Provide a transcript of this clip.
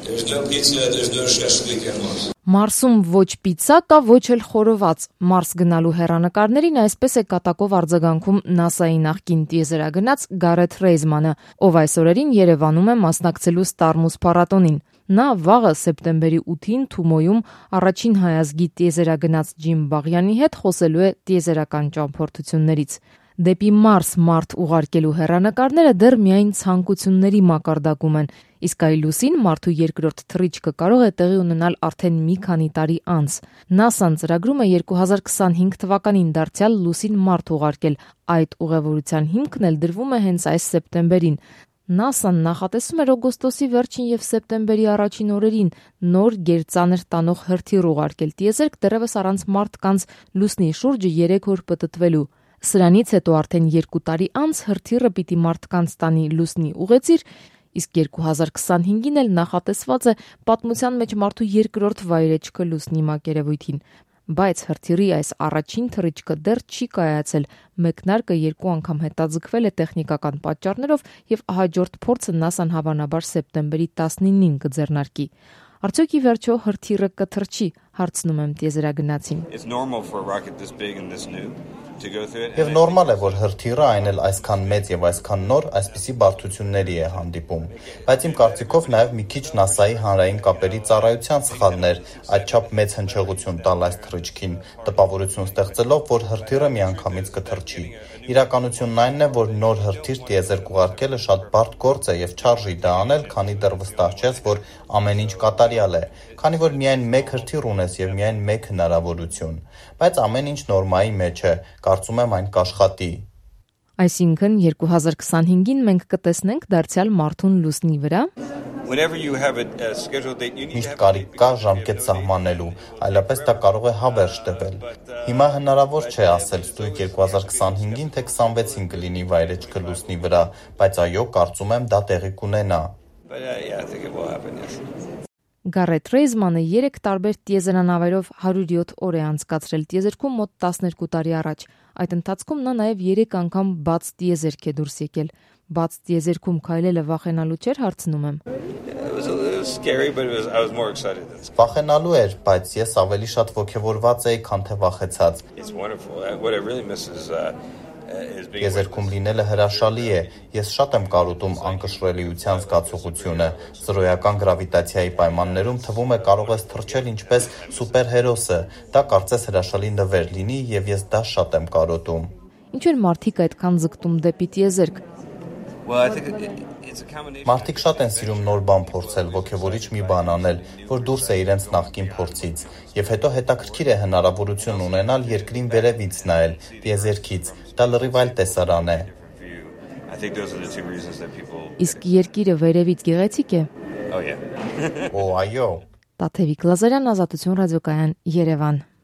There's no pizza, there's no shashlik in Mars. Մարսում ոչ պիցցա կա, ոչ էլ խորոված։ Մարս գնալու հեռանկարներին այսպես է կատակով արձագանքում NASA-ի նախկին տիեզերագնաց Գարեթ Ռեյզմանը, ով այս օրերին Երևանում է մասնակցելու Ստարմուս փառատոնին։ Նա վաղը սեպտեմբերի 8-ին Թումոյում առաջին հայազգի տիեզերագնաց Ջիմ Բաղյանի հետ խոսելու է տիեզերական ճամփորդություններից։ Դեպի Մարս մարդ ուղարկելու հեռանկարները դեռ միայն ցանկությունների մակարդակում են, իսկ այ լուսին մարդու երկրորդ թռիչքը կարող է տեղի ունենալ արդեն մի քանի տարի անց։ NASA-ն ծրագրում է 2025 թվականին դարձյալ լուսին մարդ ուղարկել, այդ ուղևորության հիմքն էլ դրվում է հենց այս սեպտեմբերին։ NASA-ն նախատեսում էր օգոստոսի վերջին եւ սեպտեմբերի առաջին օրերին նոր գերծանր տանող հրթիռ ուղարկել տիեզերք դեռևս առանց մարդկանց լուսնի շուրջը 3 օր պտտվելու։ Սրանից հետո արդեն 2 տարի անց հրթիռը պիտի մարդկանց տանի լուսնի ուղեծիր, իսկ 2025-ին էլ նախատեսված է պատմության մեջ մարդու երկրորդ վայրեջքը լուսնի մակերևույթին։ Բայց հրթիռի այս առաջին թռիչքը դեռ չի կայացել, մեկնարկը 2 անգամ հետաձգվել է տեխնիկական պատճառներով եւ հաջորդ փորձը NASA-ն հավանաբար սեպտեմբերի 19-ին կձեռնարկի։ Արդյոք ի վերջո հրթիռը կթռչի, հարցնում եմ տիեզերագնացին։ Եվ նորմալ է, որ հրթիռը այն էլ այսքան մեծ եւ այսքան նոր այսպիսի բարդությունների է հանդիպում, բայց իմ կարծիքով նաեւ մի քիչ NASA-ի հանրային կապերի ծառայության սխալն էր այդչափ մեծ հնչեղություն տալ այս թռիչքին, տպավորություն ստեղծելով, որ հրթիռը միանգամից կթռչի։ Իրականությունն այն է, որ նոր հրթիռ տիեզերք ուղարկելը շատ բարդ գործ է եւ չարժի դա անել, քանի դեռ վստահ չես, որ ամեն ինչ կատարյալ է, քանի որ միայն մեկ հրթիռ ունես եւ միայն մեկ հնարավորություն, բայց ամեն ինչ նորմայի մեջ է, կարծում եմ այն կաշխատի։ Այսինքն 2025-ին մենք կտեսնենք դարձյալ մարդուն լուսնի վրա։ Միշտ կարիք կա ժամկետ սահմանելու, այլապես դա կարող է հավերժ տևել։ Հիմա հնարավոր չէ ասել ստույգ 2025-ին թե 26-ին կլինի վայրեջքը լուսնի վրա, բայց այո, կարծում եմ դա տեղի կունենա։ Գարեթ Ռեյզմանը 3 տարբեր տիեզերանավերով 107 օր է անցկացրել տիեզերքում մոտ 12 տարի առաջ։ Այդ ընթացքում նա նաև 3 անգամ բաց տիեզերք է դուրս եկել։ Բաց տիեզերքում քայլելը վախենալու չէր, հարցնում եմ։ Վախենալու էր, բայց ես ավելի շատ ոգևորված էի, քան թե վախեցած։ Տիեզերքում լինելը հրաշալի է, ես շատ եմ կարոտում անկշռելիության զգացողությունը, զրոյական գրավիտացիայի պայմաններում թվում է կարող ես թռչել ինչպես սուպերհերոսը, դա կարծես հրաշալի նվեր լինի եւ ես դա շատ եմ կարոտում։ Ինչու են մարդիկ այդքան ձգտում դեպի տիեզերք։ Մարդիկ շատ են սիրում նոր բան փորձել, ոգևորիչ մի բան անել, որ դուրս է իրենց նախկին փորձից, եւ հետո հետաքրքիր է հնարավորություն ունենալ երկրին վերևից նայել, տիեզերքից, դա լրիվ այլ տեսարան է։ Իսկ երկիրը վերևից գեղեցիկ է։ Օ, այո։ Տաթևիկ Լազարյան, Ազատություն ռադիոկայան, Երևան։